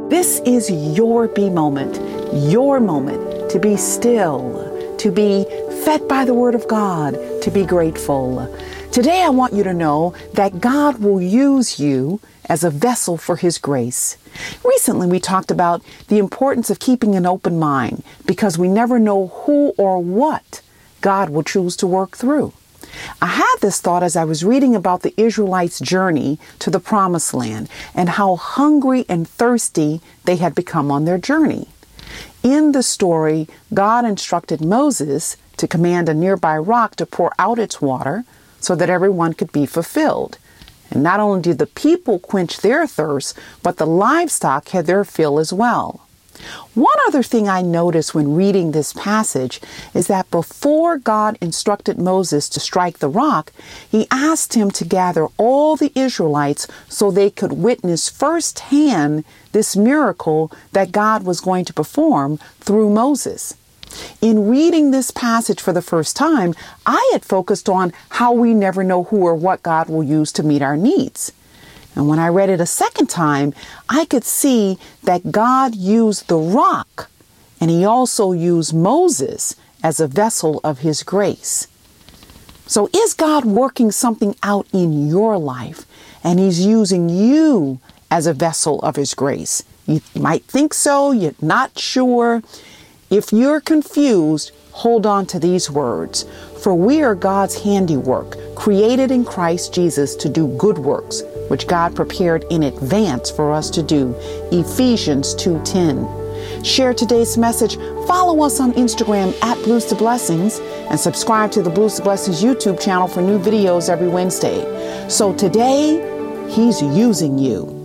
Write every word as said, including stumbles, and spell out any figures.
This is your be moment, your moment to be still, to be fed by the Word of God, to be grateful. Today I want you to know that God will use you as a vessel for His grace. Recently we talked about the importance of keeping an open mind because we never know who or what God will choose to work through. I had this thought as I was reading about the Israelites' journey to the Promised Land and how hungry and thirsty they had become on their journey. In the story, God instructed Moses to command a nearby rock to pour out its water so that everyone could be fulfilled. And not only did the people quench their thirst, but the livestock had their fill as well. One other thing I noticed when reading this passage is that before God instructed Moses to strike the rock, he asked him to gather all the Israelites so they could witness firsthand this miracle that God was going to perform through Moses. In reading this passage for the first time, I had focused on how we never know who or what God will use to meet our needs. And when I read it a second time, I could see that God used the rock, and He also used Moses as a vessel of His grace. So is God working something out in your life, and He's using you as a vessel of His grace? You might think so, you're not sure. If you're confused, hold on to these words. For we are God's handiwork, created in Christ Jesus to do good works, which God prepared in advance for us to do. Ephesians two ten. Share today's message. Follow us on Instagram at Blues to Blessings and subscribe to the Blues to Blessings YouTube channel for new videos every Wednesday. So today, He's using you.